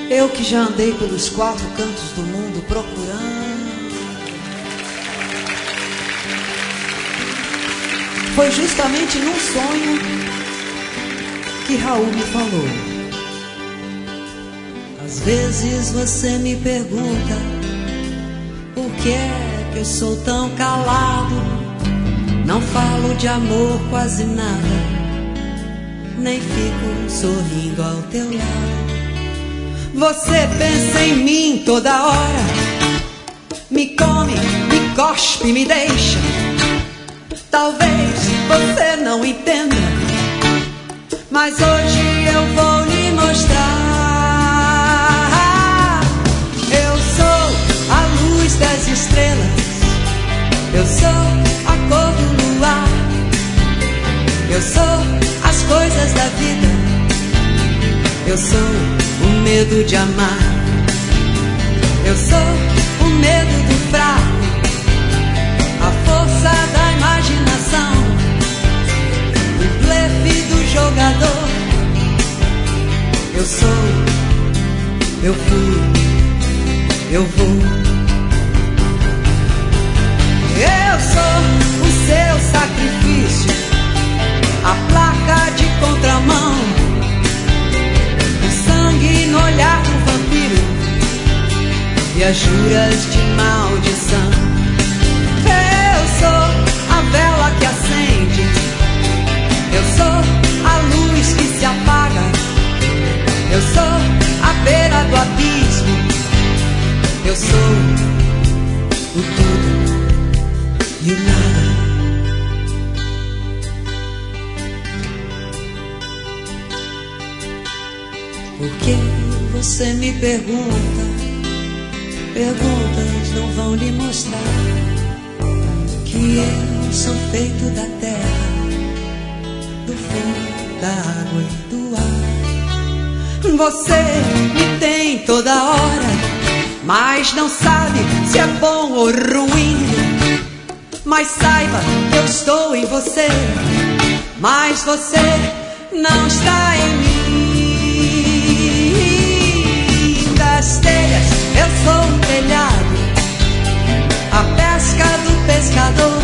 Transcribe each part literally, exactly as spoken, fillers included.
Eu que já andei pelos quatro cantos do mundo procurando. Foi justamente num sonho que Raul me falou. Às vezes você me pergunta por que é que eu sou tão calado. Não falo de amor quase nada, nem fico sorrindo ao teu lado. Você pensa em mim toda hora, me come, me cospe, me deixa. Talvez você não entenda, mas hoje eu vou lhe mostrar. Eu sou a luz das estrelas, eu sou a cor do luar, eu sou as coisas da vida, eu sou o medo de amar, eu sou o medo do fraco, a força da imaginação, o blefe do jogador. Eu sou, eu fui, eu vou. Eu sou o seu sacrifício, a placa de contramão, o sangue no olhar do vampiro e as juras de maldição. Eu sou a vela que acende, eu sou a luz que se apaga, eu sou a beira do abismo, eu sou o tudo e o nada. Por que você me pergunta? Perguntas não vão lhe mostrar que eu sou feito da terra, do fogo, da água e do ar. Você me tem toda hora, mas não sabe se é bom ou ruim. Mas saiba que eu estou em você, mas você não está em mim. Das telhas eu sou um telhado, a pesca do pescador,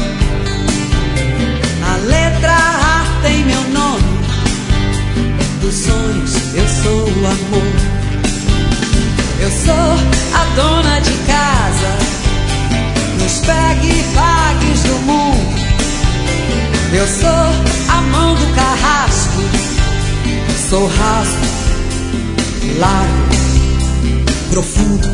a letra A tem meu nome, dos sonhos eu sou o amor. Eu sou a dona de casa, nos pegue-pagues do mundo. Eu sou a mão do carrasco, sou raso, largo, profundo.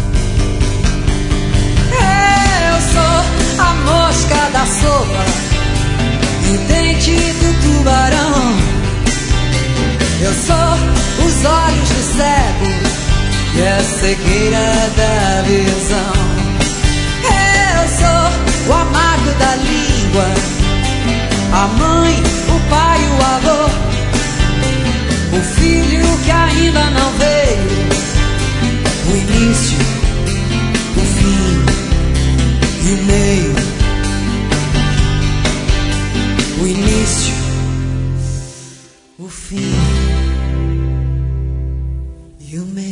Eu sou a mosca da sopa e o dente do tubarão. Eu sou os olhos do cego e a cegueira da visão. Eu sou o amargo da língua, a mãe, o pai, o avô, o filho que ainda não veio, o início, o fim e o meio. O início, o fim e o meio.